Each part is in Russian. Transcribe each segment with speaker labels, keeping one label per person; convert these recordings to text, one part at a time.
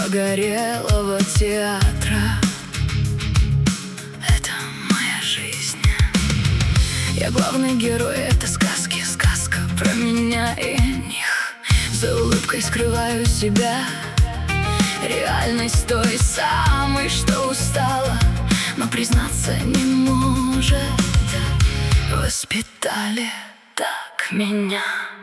Speaker 1: погорелого театра. Это моя жизнь. Я главный герой этой сказки, сказка про меня и них. За улыбкой скрываю себя, реальность той самой, что устала, но признаться не может. Воспитали так меня.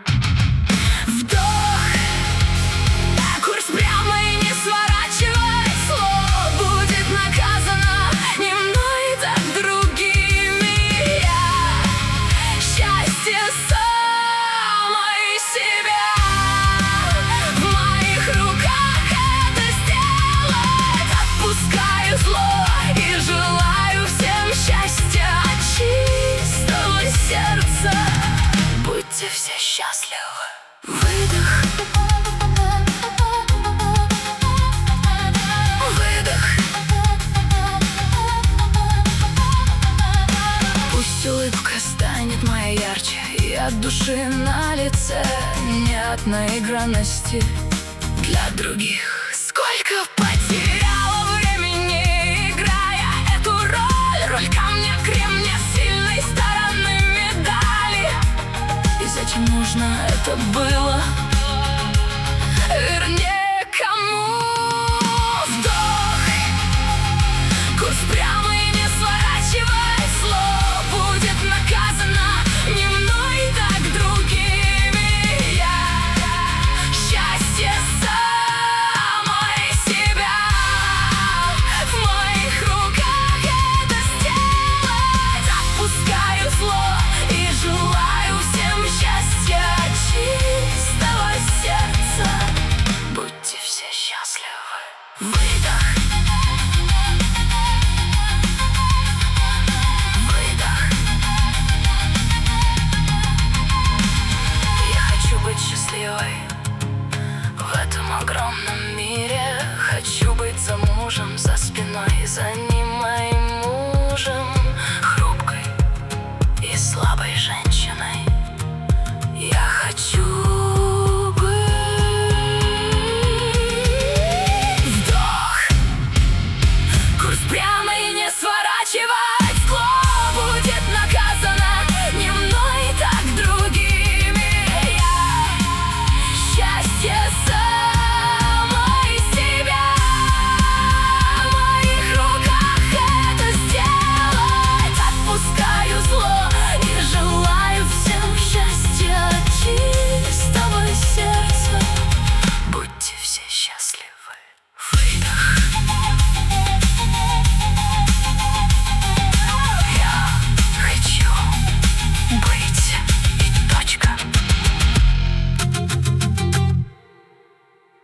Speaker 1: Вдох, курс прямо и не сворачивай. Слово будет наказано не мной, так другими. Я счастье самой себя в моих руках это сделать. Отпускаю зло и желаю всем счастья от чистого сердца. Будьте все счастливы. Выдох, выдох. Пусть улыбка станет моей ярче, и от души на лице нет наигранности для других. Сколько потеряла времени, играя эту роль, роль камня, кремня, сильной стороны медали. И зачем нужно это было?